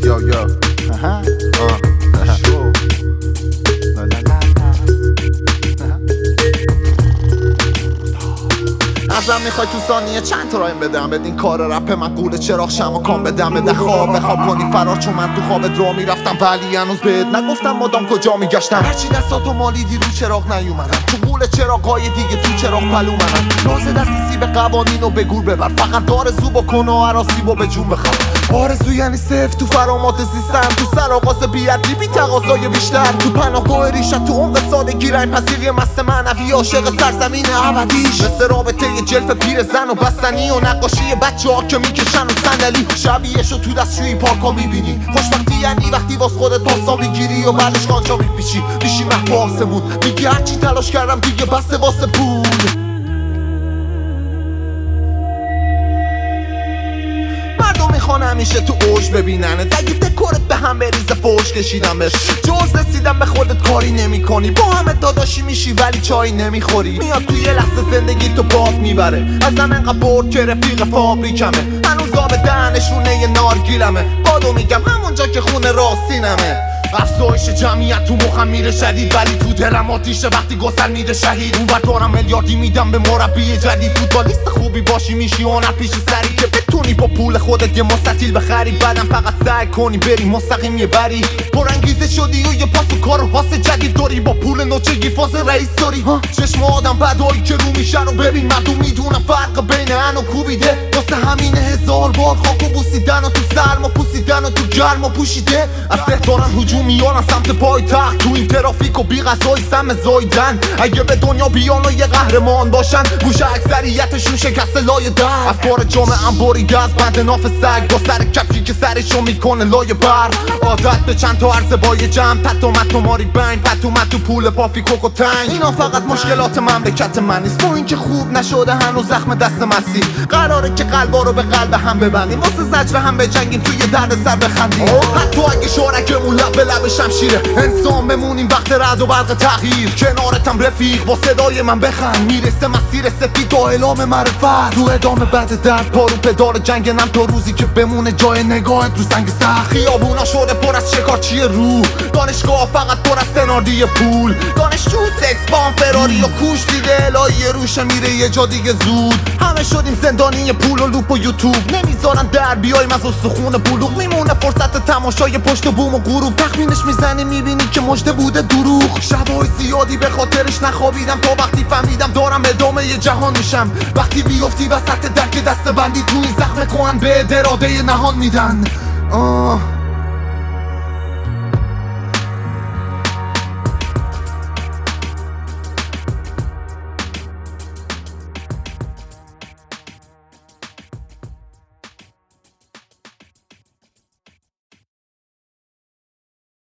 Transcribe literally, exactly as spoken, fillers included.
Yo, yo. Aha. Uh. Sure. La la la la. ازم میخوای تو ثانیه چند تا رایم بدم بدین کار رپ من قول چراغ شمع کام بدم بده خواب بخواب کنی فرار چون من تو خوابت را میرفتم ولی هنوز بهت نگفتم مادام کجا میگشتم هرچی دستاتو مالیدی رو چراغ نیومدم چون قول چراغای دیگه تو چراغ پلو منم راز دست سیب قوانین و به گور ببر فقط آرزو بکن و عراسی و به جون بخوام آرزو یعنی صفر تو فرامات زیستن تو سرآغاز بی‌ادبی بی تقاضای بیشتر تو پناهگاه ریشت تو عمق سادگی رنگ پذیری مست معنوی عاشق سرزمین ابدیش مثل رابطه جلف پیر زن و بستنی و نقاشی بچه ها که میکشن و صندلی شبیهشو تو دستشویی پارکا میبینی خوشبختی یعنی وقتی واس خودت پاسا میگیری و بعدش قانچا میپیچی میشی محو آسمون میگی هرچی تلاش کردم دیگه بسه واسه پول مردم میخوان همیشه تو اوج ببینن اگه دکورت به هم بریزه فوش کشیدم بهش جز رسیدم به خودت کاری نمی کنی با همه داداشی میشی ولی چای نمیخوری میاد توی یه لحظه زندگی تو باد میبره ازم انقدر برد که رفیق فابریکمه هنوز آب دهنشونه یه نارگیلمه بادو میگم همونجا که خونه راستینمه افزایش جمعیت تو مخم میره شدید ولی تو دلم آتیشه وقتی گسل میده شهید اون بر دارم میلیاردی میدم به مربی جدید فوتبالیست خوبی باشی میشی هنر پیش سری که بتونی با پول خودت یه مستطیل بخری بعدم فقط سعی کنی بری مستقیم یه بری پرانگیزه شدی و یه پاس و کار و حاس جدید داری با پول نوچه گیفاز رئیس داری چشم آدم بدایی که رو میشن و ببین مردم میدونم فرق بین ان و کوبیده واسه همین هزار بار خاک و بوسیدن و تو سرما پوسیدن و تو گرما پوشیده از دارن هجوم میارن سمت پای تخت تو این ترافیک و بی غذای سم زایدن اگه به دنیا بیان و یه قهرمان باشن گوش اکثریتشون شکست لای در افکار جامعه بریده از بند ناف سگ با سر کفشی که سرشو میکنه لای بر عادت به چند تا عرضه بای جمع تتو متو ماری بین پتو متو پول پافی کوکو تنگ اینا فقط مشکلات مملکت من نیست با اینکه خوب نشده هنوز زخم دست مسیح قراره که قلبا رو به قلب هم ببندیم واسه زجر هم بجنگیم توی درد سر بخندیم حتی اگه شورکمون لب به لب شمشیره انسان بمونیم وقت رعد و برق تغییر کنارتم رفیق با صدای من بخند میرسه مسیر سفید و اعلام معرفت تو ادامه بعد درد پارو پدال جنگ نم تا روزی که بمونه جای نگاهت رو سنگ سخت خیابونا شده پر از شکارچی روح دانشگاه فقط پر از سناردی پول دانشجو سکس بام فراری و کوش دیده الهی روشه میره یه جا دیگه زود همه شدیم زندانی پول و لوپ و یوتیوب نمیذارن در بیایم از استخون بلوغ میمونه فرصت تماشای پشت بوم و غروب تخمینش میزنی میبینی که مژده بوده دروغ شبای زیادی به خاطرش نخوابیدم تا وقتی فهمیدم دارم ادامه یه جهان میشم وقتی بیفتی وسط درک دست بندی تو این زخم کهن به اراده نهان میدن آه